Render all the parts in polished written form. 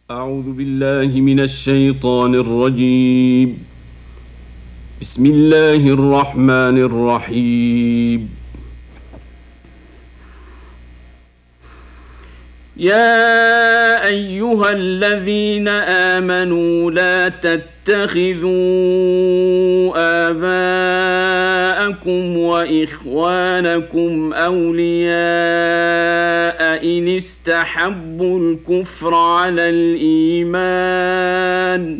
أعوذ بالله من الشيطان الرجيم. بسم الله الرحمن الرحيم. يا أيها الذين آمنوا لا تتخذوا آباءكم وإخوانكم أولياء إن استحبوا الكفر على الإيمان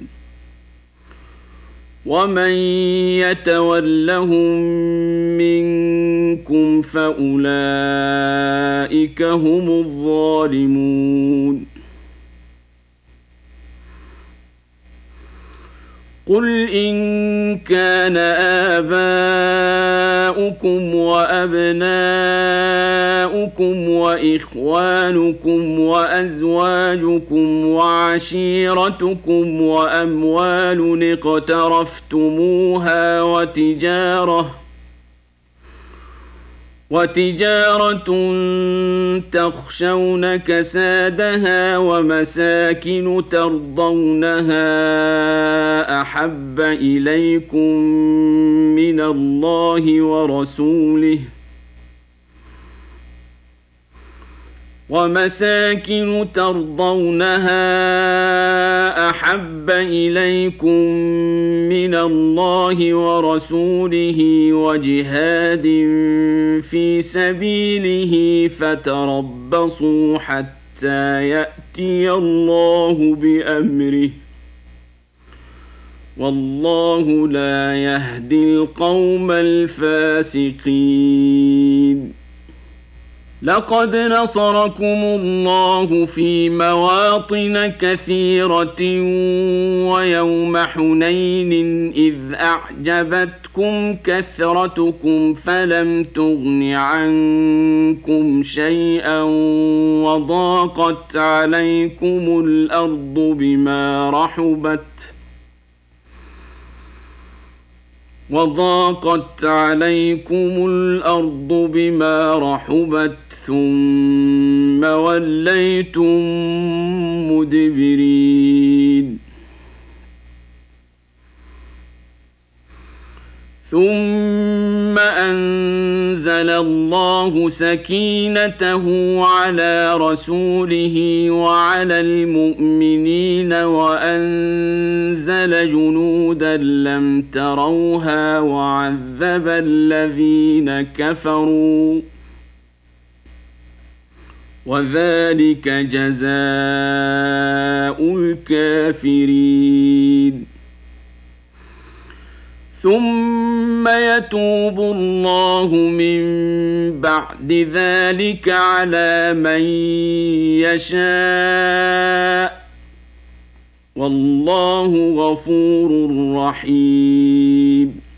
ومن يتولهم منكم فأولئك هم الظالمون. قل إن كان آباؤكم وأبناؤكم وإخوانكم وأزواجكم وعشيرتكم وأموال اقترفتموها وتجارة تخشون كسادها ومساكن ترضونها أحب إليكم من الله ورسوله وجهاد في سبيله فتربصوا حتى يأتي الله بأمره والله لا يهدي القوم الفاسقين. لقد نصركم الله في مواطن كثيرة ويوم حنين إذ أعجبتكم كثرتكم فلم تغن عنكم شيئا وضاقت عليكم الأرض بما رحبت ثم وليتم مدبرين. ثم أنزل الله سكينته على رسوله وعلى المؤمنين وأنزل جنودا لم تروها وعذب الذين كفروا وذلك جزاء الكافرين. ثم يتوب الله من بعد ذلك على من يشاء والله غفور رحيم.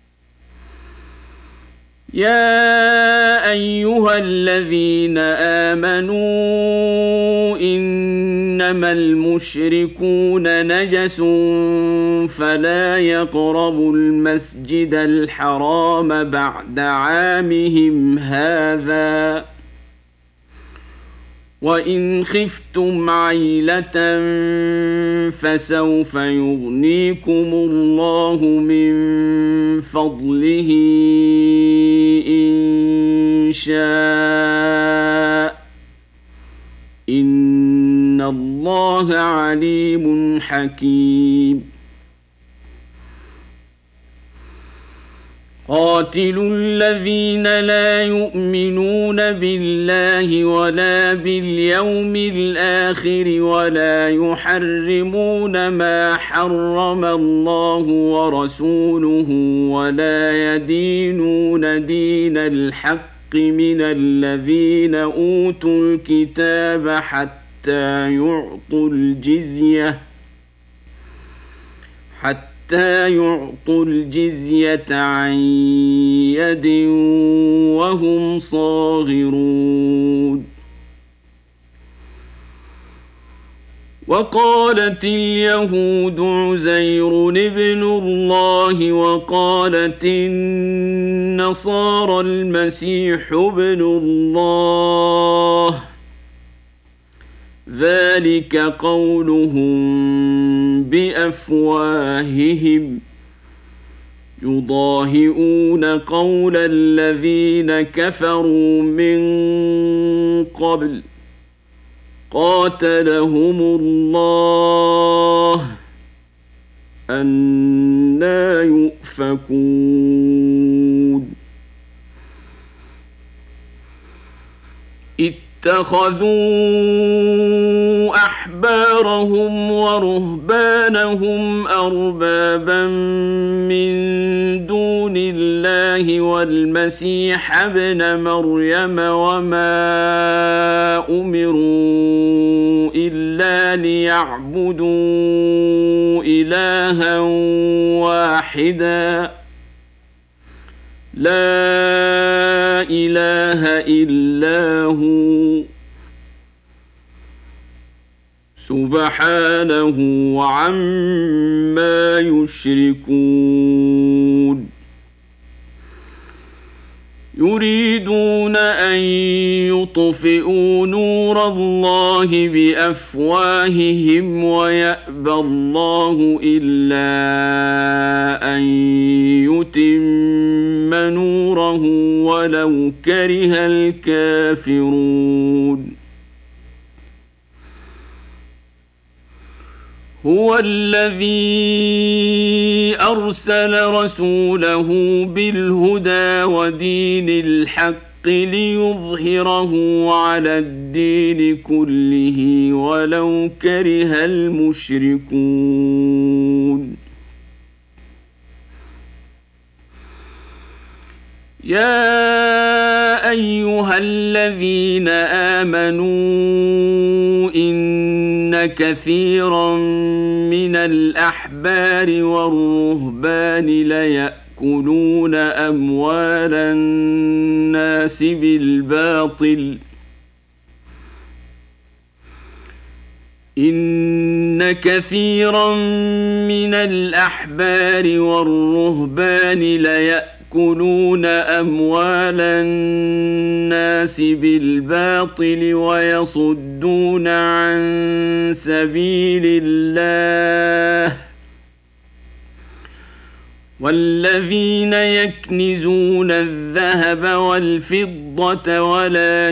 يا أيها الذين آمنوا إنما المشركون نجس فلا يقربوا المسجد الحرام بعد عامهم هذا وإن خفتم عيلة فسوف يغنيكم الله من فضله إن شاء إن الله عليم حكيم. قاتلوا الذين لا يؤمنون بالله ولا باليوم الآخر ولا يحرمون ما حرم الله ورسوله ولا يدينون دين الحق من الذين أوتوا الكتاب حتى يعطوا الجزية عن يد وهم صاغرون. وقالت اليهود عزير ابن الله وقالت النصارى المسيح ابن الله ذلك قولهم بأفواههم يضاهئون قول الذين كفروا من قبل قاتلهم الله أنى يؤفكون اتخذوا أحبارهم ورهبانهم أربابا من دون الله والمسيح ابن مريم وما أمروا إلا ليعبدوا إلها واحدا لا إله إلا هو سبحانه عما يشركون يريدون أن يطفئوا نور الله بأفواههم ويأبى الله إلا أن يتم نوره ولو كره الكافرون هو الذي أرسل رسوله بالهدى ودين الحق ليظهره على الدين كله ولو كره المشركون يا أيها الذين آمنوا إن كثيرا من الأحبار والرهبان ليأكلون أموال الناس بالباطل إن كثيرا من الأحبار والرهبان ليأكلون أموال الناس بالباطل ويصدون عن سبيل الله والذين يكنزون الذهب والفضة ولا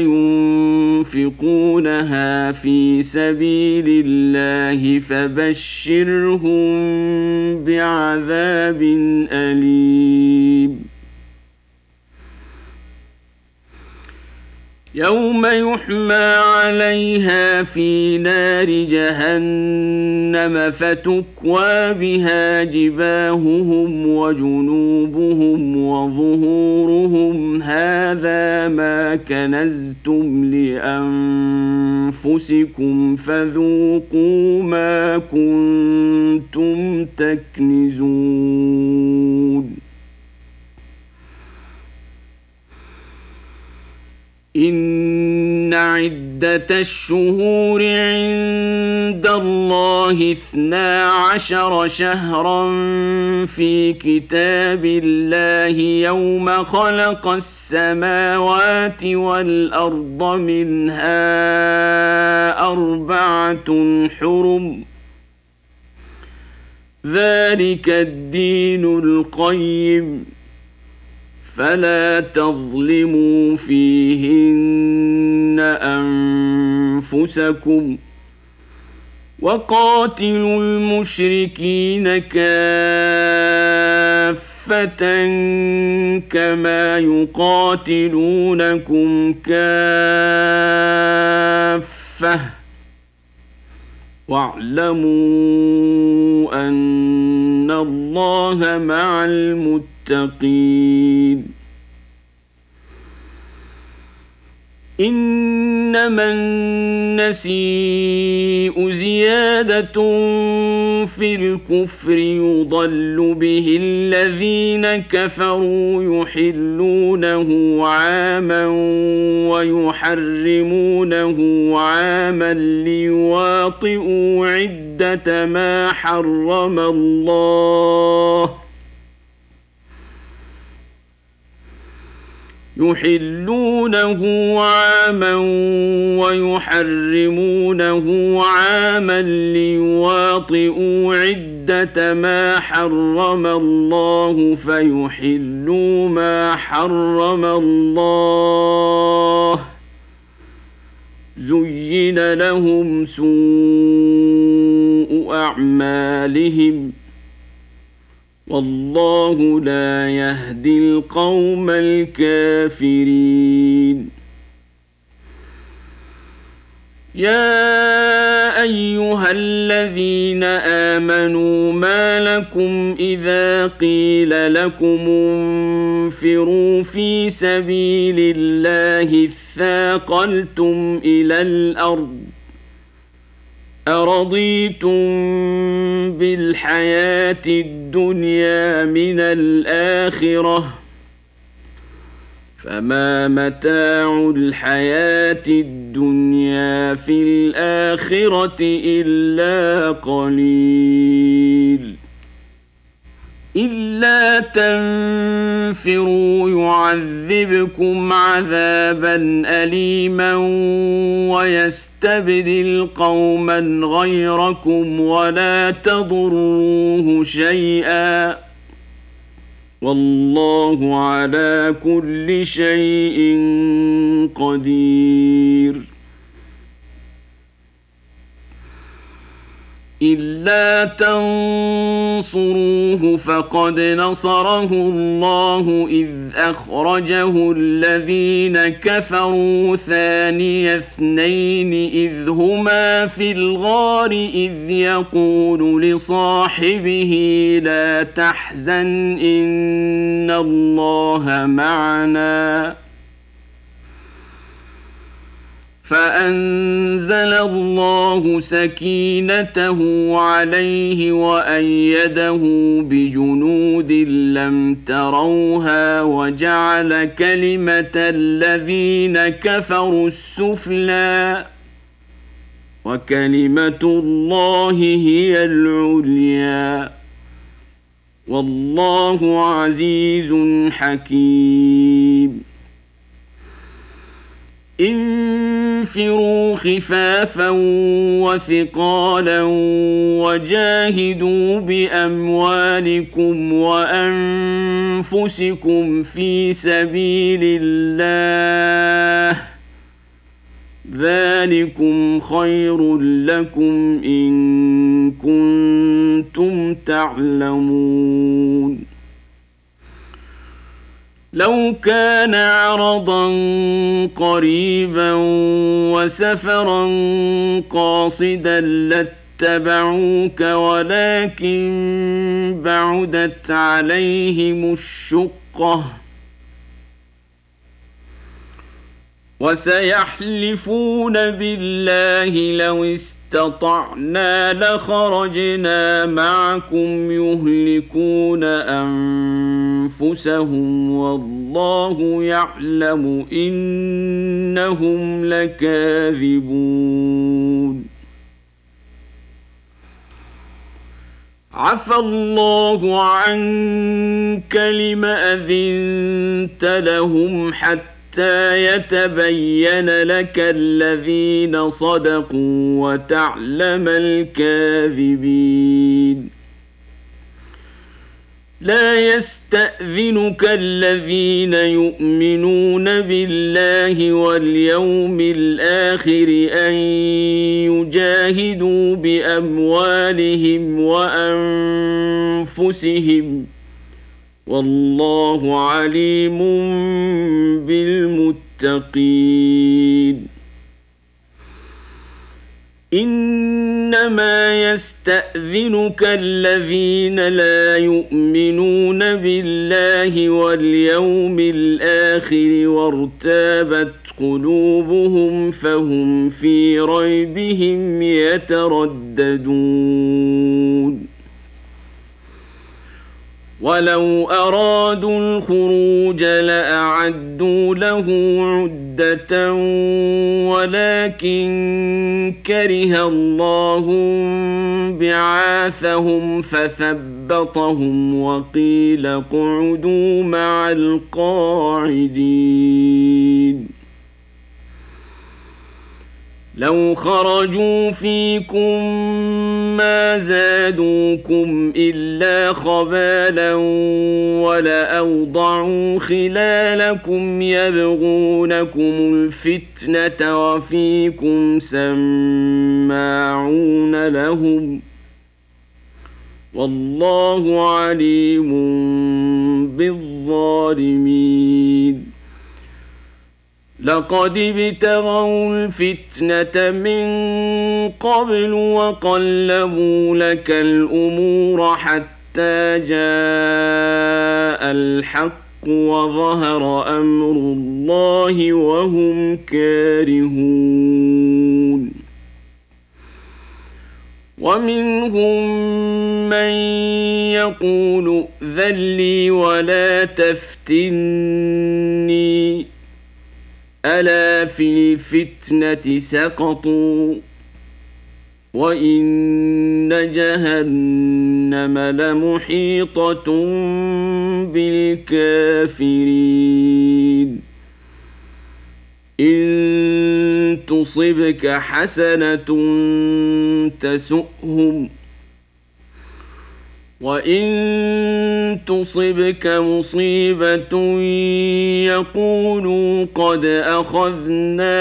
ينفقونها في سبيل الله فبشرهم بعذاب أليم يوم يحمى عليها في نار جهنم فتكوى بها جباههم وجنوبهم وظهورهم هذا ما كنزتم لأنفسكم فذوقوا ما كنتم تكنزون إن عدة الشهور عند الله 12 شهرا في كتاب الله يوم خلق السماوات والأرض منها 4 حرم ذلك الدين القيم فلا تظلموا فيهن أنفسكم وقاتلوا المشركين كافة كما يقاتلونكم كافة واعلموا أن الله مع المتقين إنما النسيء زيادة في الكفر يضل به الذين كفروا يحلونه عاما ويحرمونه عاما ليواطئوا عدة ما حرم الله يحلونه عاما ويحرمونه عاما ليواطئوا عدة ما حرم الله فيحلوا ما حرم الله. زين لهم سوء أعمالهم والله لا يهدي القوم الكافرين. يا أيها الذين آمنوا ما لكم إذا قيل لكم انفروا في سبيل الله اثاقلتم إلى الأرض أرضيتم بالحياة الدنيا من الآخرة فما متاع الحياة الدنيا في الآخرة إلا قليل. إلا تنفروا يعذبكم عذابا أليما ويستبدل قوما غيركم ولا تضروه شيئا والله على كل شيء قدير. إلا تنصروه فقد نصره الله إذ أخرجه الذين كفروا ثاني اثنين إذ هما في الغار إذ يقول لصاحبه لا تحزن إن الله معنا فأنزل الله سكينته عليه وأيده بجنود لم تروها وجعل كلمة الذين كفروا السفلى وكلمة الله هي العليا والله عزيز حكيم. انفروا خفافا وثقالا وجاهدوا بأموالكم وأنفسكم في سبيل الله ذلكم خير لكم إن كنتم تعلمون. لو كان عرضا قريبا وسفرا قاصدا لاتبعوك ولكن بعدت عليهم الشقة وسيحلفون بالله لو استطعنا لخرجنا معكم يهلكون أنفسهم والله يعلم إنهم لكاذبون. عفى الله عنك لم أذنت لهم حتى يتبين لك الذين صدقوا وتعلم الكاذبين. لا يستأذنك الذين يؤمنون بالله واليوم الآخر أن يجاهدوا بأموالهم وأنفسهم والله عليم بالمتقين. إنما يستأذنك الذين لا يؤمنون بالله واليوم الآخر وارتابت قلوبهم فهم في ريبهم يترددون. ولو أرادوا الخروج لأعدوا له عدة ولكن كره الله بعاثهم فثبطهم وقيل اقعدوا مع القاعدين. لو خرجوا فيكم ما زادوكم إلا خبالا ولأوضعوا خلالكم يبغونكم الفتنة وفيكم سماعون لهم والله عليم بالظالمين. لقد ابتغوا الفتنة من قبل وقلبوا لك الأمور حتى جاء الحق وظهر أمر الله وهم كارهون. ومنهم من يقول ائذن لي ولا تفتني ألا في الفتنة سقطوا وإن جهنم لمحيطة بالكافرين. إن تصبك حسنة تسؤهم وإن تصبك مصيبة يقولوا قد أخذنا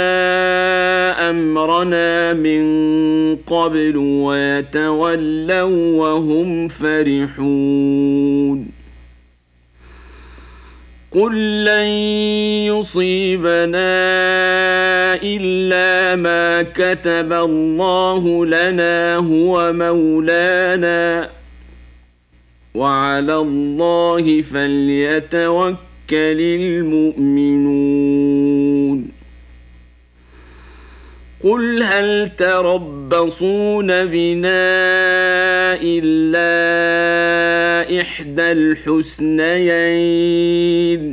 أمرنا من قبل ويتولوا وهم فرحون. قل لن يصيبنا إلا ما كتب الله لنا هو مولانا وعلى الله فليتوكل المؤمنون. قل هل تربصون بنا إلا إحدى الحسنيين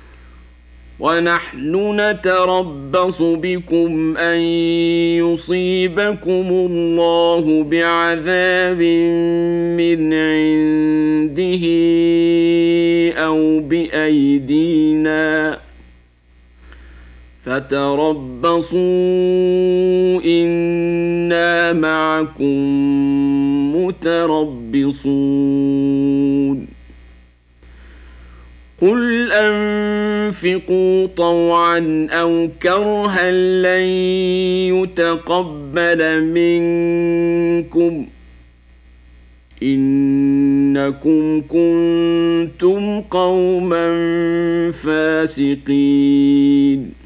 ونحن نتربص بكم أن يصيبكم الله بعذاب من عنده أو بأيدينا فتربصوا إنا معكم متربصون. قل أنفقوا طوعا أو كرها لن يتقبل منكم إنكم كنتم قوما فاسقين.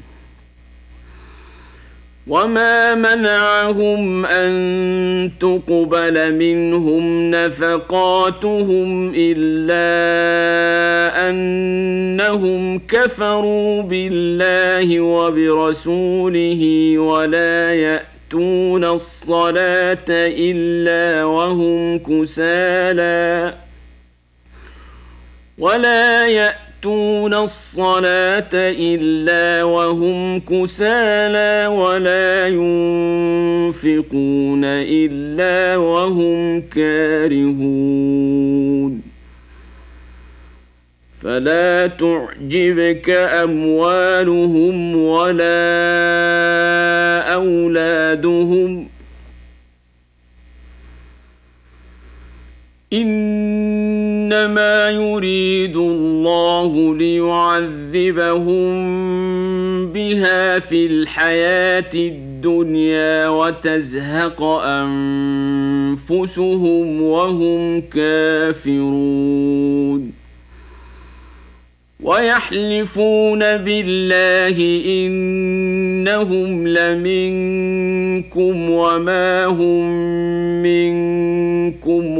وما منعهم أن تقبل منهم نفقاتهم إلا أنهم كفروا بالله وبرسوله ولا يأتون الصلاة إلا وهم كسالى ولا ينفقون إلا وهم كارهون. فلا تعجبك أموالهم ولا أولادهم إنما يريد الله ليعذبهم بها في الحياة الدنيا وتزهق أنفسهم وهم كافرون. ويحلفون بالله إنهم لمنكم وما هم منكم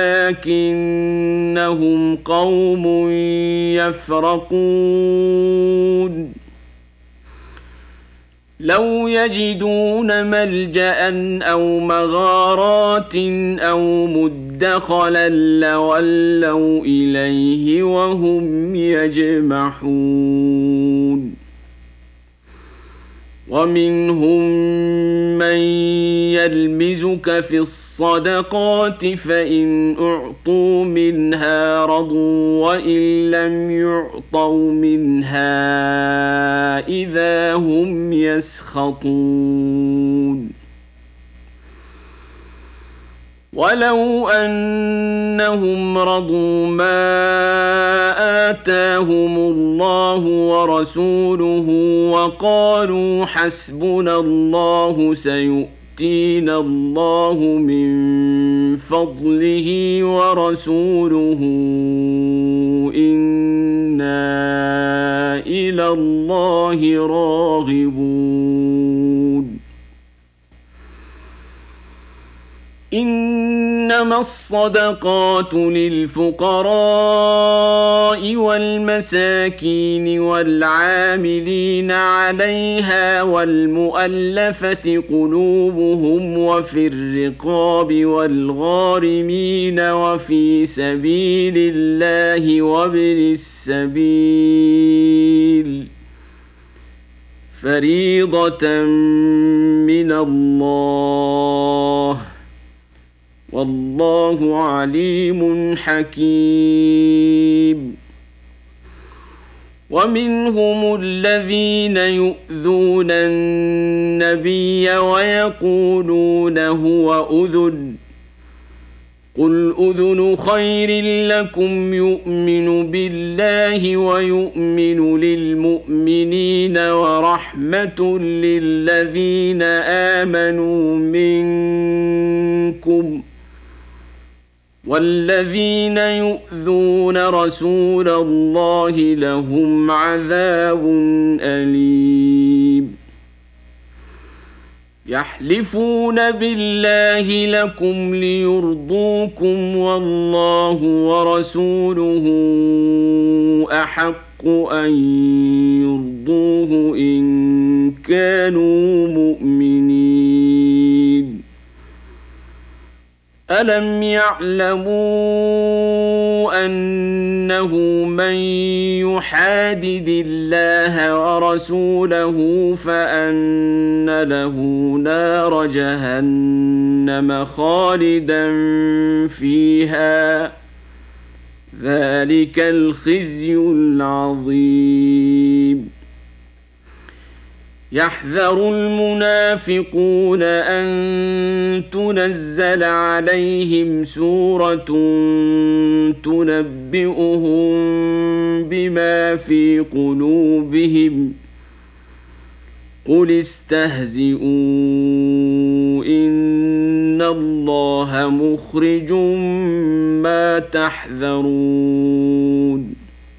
ولكنهم قوم يفرقون. لو يجدون ملجأ أو مغارات أو مدخلا لولوا إليه وهم يجمحون ومنهم من يلمزك في الصدقات فإن أعطوا منها رضوا وإن لم يعطوا منها إذا هم يسخطون ولو أنهم رضوا ما آتاهم الله ورسوله وقالوا حسبنا الله سيؤتينا الله من فضله ورسوله إنا إلى الله راغبون إنما الصدقات للفقراء والمساكين والعاملين عليها والمؤلفة قلوبهم وفي الرقاب والغارمين وفي سبيل الله وابن السبيل فريضة من الله والله عليم حكيم ومنهم الذين يؤذون النبي ويقولون هو أذن قل أذن خير لكم يؤمن بالله ويؤمن للمؤمنين ورحمة للذين آمنوا منكم والذين يؤذون رسول الله لهم عذاب أليم يحلفون بالله لكم ليرضوكم والله ورسوله أحق أن يرضوه إن كانوا مؤمنين ألم يعلموا أنه من يحادد الله ورسوله فأن له نار جهنم خالدا فيها ذلك الخزي العظيم يحذر المنافقون أن تنزل عليهم سورة تنبئهم بما في قلوبهم قل استهزئوا إن الله مخرج ما تحذرون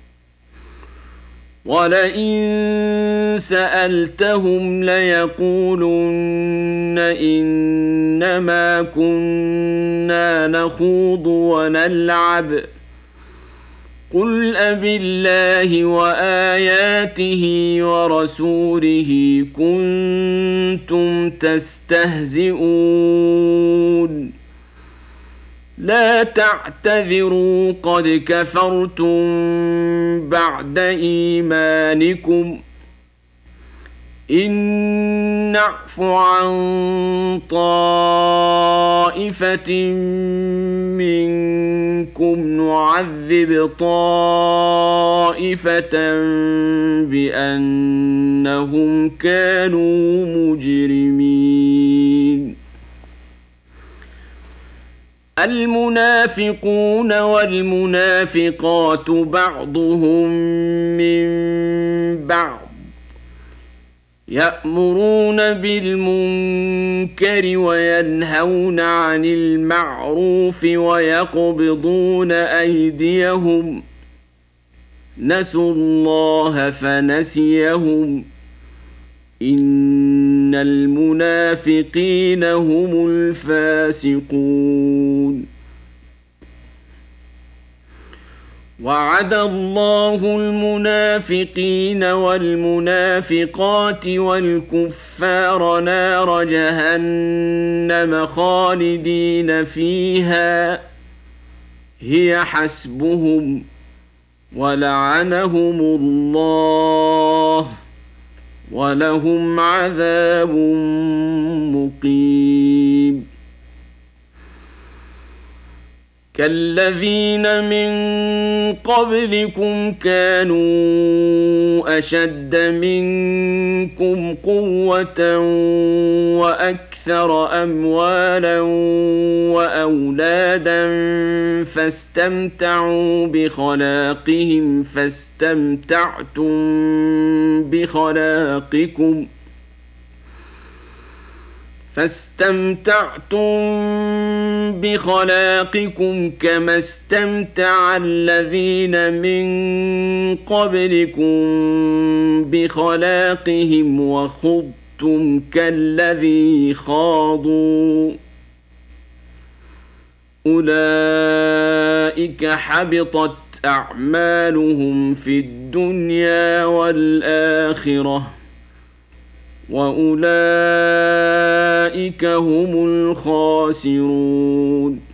ولئن سألتهم ليقولن إنما كنا نخوض ونلعب قل أبالله وآياته ورسوله كنتم تستهزئون لا تعتذروا قد كفرتم بعد إيمانكم إن نعف عن طائفة منكم نعذب طائفة بأنهم كانوا مجرمين المنافقون والمنافقات بعضهم من بعض يأمرون بالمنكر وينهون عن المعروف ويقبضون أيديهم نسوا الله فنسيهم إن المنافقين هم الفاسقون وعد الله المنافقين والمنافقات والكفار نار جهنم خالدين فيها هي حسبهم ولعنهم الله ولهم عذاب مقيم كالذين من قبلكم كانوا أشد منكم قوة وأكثر أموالا وأولادا فاستمتعوا بخلاقهم فاستمتعتم بخلاقكم كما استمتع الذين من قبلكم بخلاقهم وخضتم كالذي خاضوا أولئك حبطت أعمالهم في الدنيا والآخرة وأولئك هم الخاسرون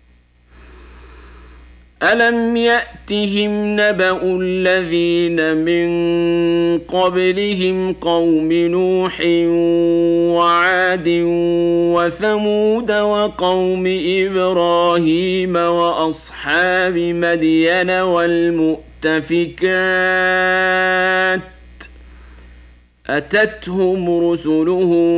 ألم يأتهم نبأ الذين من قبلهم قوم نوح وعاد وثمود وقوم إبراهيم وأصحاب مدين والمؤتفكات أتتهم رسلهم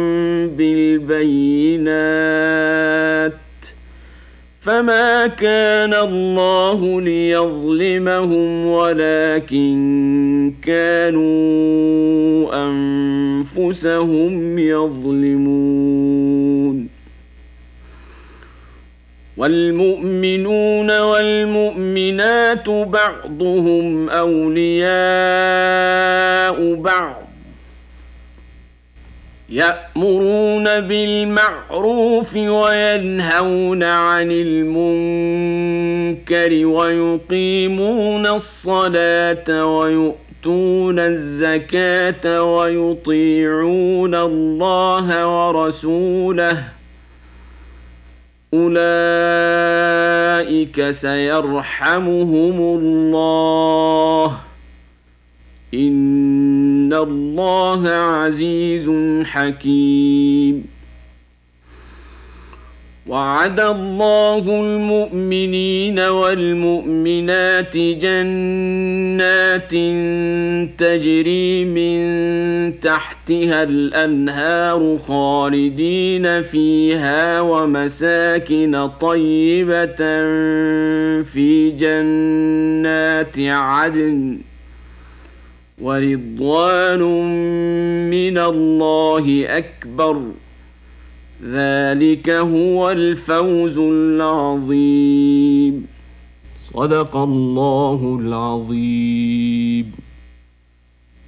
بالبينات فما كان الله ليظلمهم ولكن كانوا أنفسهم يظلمون والمؤمنون والمؤمنات بعضهم أولياء بعض يأمرون بالمعروف وينهون عن المنكر ويقيمون الصلاة ويؤتون الزكاة ويطيعون الله ورسوله أولئك سيرحمهم الله إن الله عزيز حكيم وعد الله المؤمنين والمؤمنات جنات تجري من تحتها الأنهار خالدين فيها ومساكن طيبة في جنات عدن ورضوان من الله أكبر ذلك هو الفوز العظيم صدق الله العظيم.